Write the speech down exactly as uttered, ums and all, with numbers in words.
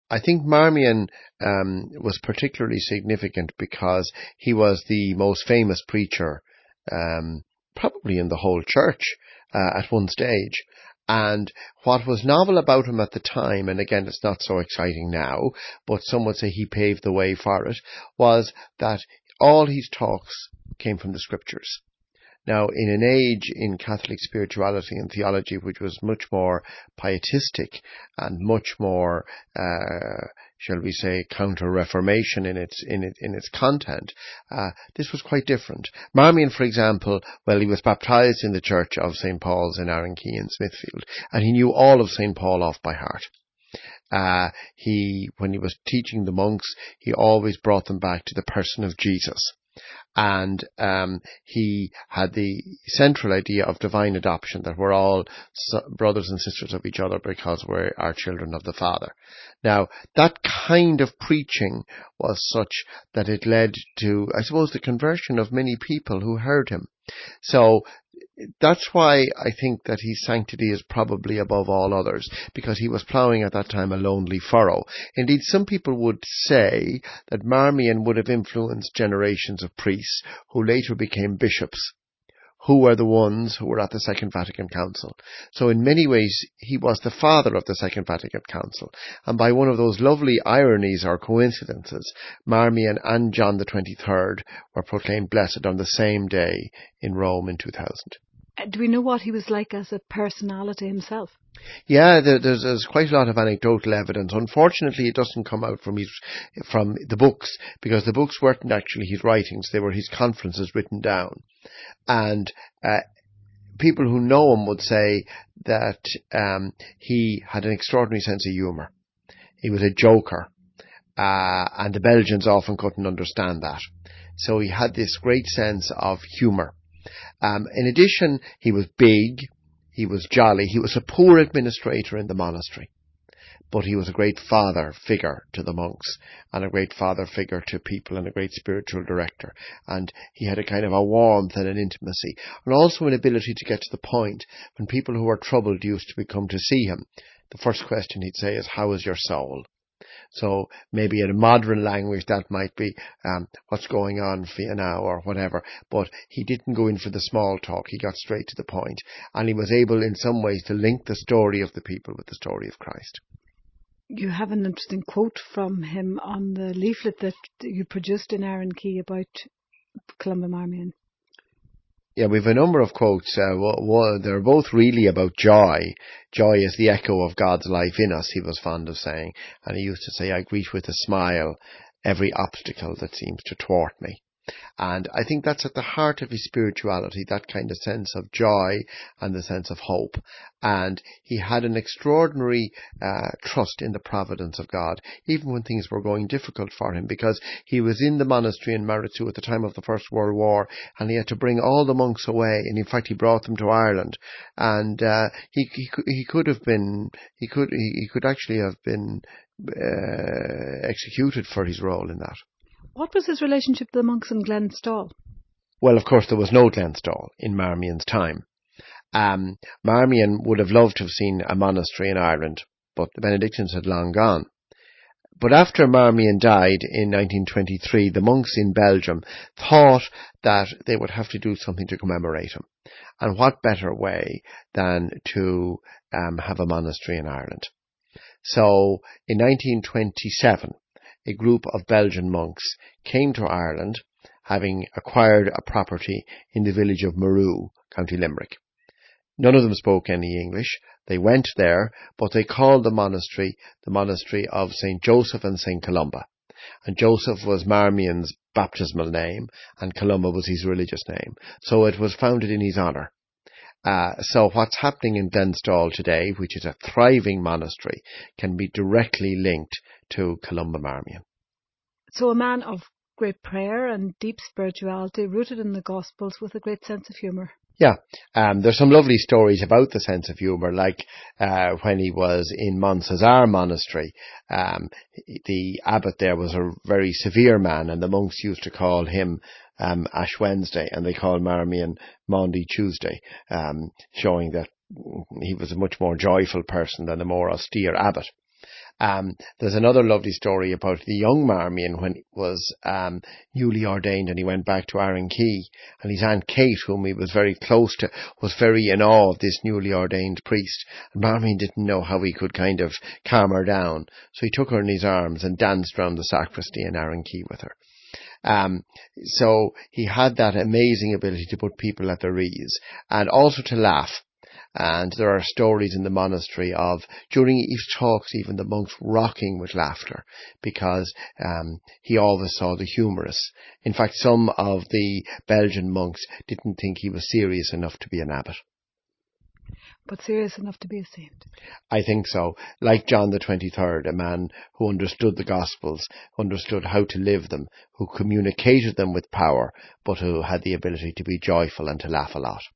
I think Marmion um, was particularly significant because he was the most famous preacher um, probably in the whole church uh, at one stage. And what was novel about him at the time, and again it's not so exciting now, but some would say he paved the way for it, was that all his talks came from the scriptures. Now, in an age in Catholic spirituality and theology which was much more pietistic and much more, uh, shall we say, counter-reformation in its in it, in its content, uh, this was quite different. Marmion, for example, well, he was baptized in the Church of Saint Paul's in Arrankey in Smithfield, and he knew all of Saint Paul off by heart. Uh, he, when he was teaching the monks, he always brought them back to the person of Jesus. And um, he had the central idea of divine adoption, that we're all brothers and sisters of each other because we are children of the Father. Now, that kind of preaching was such that it led to, I suppose, the conversion of many people who heard him. So that's why I think that his sanctity is probably above all others, because he was ploughing at that time a lonely furrow. Indeed, some people would say that Marmion would have influenced generations of priests who later became bishops, who were the ones who were at the Second Vatican Council. So in many ways, he was the father of the Second Vatican Council. And by one of those lovely ironies or coincidences, Marmion and John the twenty-third were proclaimed blessed on the same day in Rome in two thousand. Do we know what he was like as a personality himself? Yeah, there, there's, there's quite a lot of anecdotal evidence. Unfortunately, it doesn't come out from his, from the books, because the books weren't actually his writings. They were his conferences written down. And uh, people who know him would say that um, he had an extraordinary sense of humour. He was a joker. Uh, and the Belgians often couldn't understand that. So he had this great sense of humour. Um, in addition, he was big, he was jolly, he was a poor administrator in the monastery, but he was a great father figure to the monks, and a great father figure to people, and a great spiritual director. And he had a kind of a warmth and an intimacy, and also an ability to get to the point. When people who were troubled used to come to see him, the first question he'd say is, "How is your soul?" So maybe in a modern language that might be, um, what's going on for you now, or whatever. But he didn't go in for the small talk. He got straight to the point. And he was able in some ways to link the story of the people with the story of Christ. You have an interesting quote from him on the leaflet that you produced in Arrankey about Columba Marmion. Yeah, we have a number of quotes. Uh, well, they're both really about joy. Joy is the echo of God's life in us, he was fond of saying. And he used to say, "I greet with a smile every obstacle that seems to thwart me." And I think that's at the heart of his spirituality, that kind of sense of joy and the sense of hope. And he had an extraordinary uh, trust in the providence of God, even when things were going difficult for him, because he was in the monastery in Maritzu at the time of the First World War, and he had to bring all the monks away. And in fact, he brought them to Ireland. And uh, he, he he could have been, he could he, he could actually have been uh, executed for his role in that. What was his relationship to the monks in Glenstall? Well, of course, there was no Glenstall in Marmion's time. Um, Marmion would have loved to have seen a monastery in Ireland, but the Benedictines had long gone. But after Marmion died in nineteen twenty-three, the monks in Belgium thought that they would have to do something to commemorate him. And what better way than to um, have a monastery in Ireland? So in nineteen twenty-seven, a group of Belgian monks came to Ireland, having acquired a property in the village of Marew, County Limerick. None of them spoke any English. They went there, but they called the monastery the monastery of Saint Joseph and Saint Columba. And Joseph was Marmion's baptismal name, and Columba was his religious name. So it was founded in his honour. Uh, so what's happening in Glenstall today, which is a thriving monastery, can be directly linked to Columba Marmion. So a man of great prayer and deep spirituality, rooted in the Gospels, with a great sense of humour. Yeah, um, there's some lovely stories about the sense of humour, like uh, when he was in Montcesar Monastery. Um, the abbot there was a very severe man, and the monks used to call him um, Ash Wednesday, and they called Marmion Maundy Tuesday, um, showing that he was a much more joyful person than a more austere abbot. Um, there's another lovely story about the young Marmion when he was um, newly ordained, and he went back to Arrankey, and his Aunt Kate, whom he was very close to, was very in awe of this newly ordained priest. And Marmion didn't know how he could kind of calm her down, so he took her in his arms and danced round the sacristy in Arrankey with her. Um, so he had that amazing ability to put people at their ease and also to laugh. And there are stories in the monastery of, during his talks, even the monks rocking with laughter, because um, he always saw the humorous. In fact, some of the Belgian monks didn't think he was serious enough to be an abbot. But serious enough to be a saint. I think so. Like John the twenty-third, a man who understood the Gospels, understood how to live them, who communicated them with power, but who had the ability to be joyful and to laugh a lot.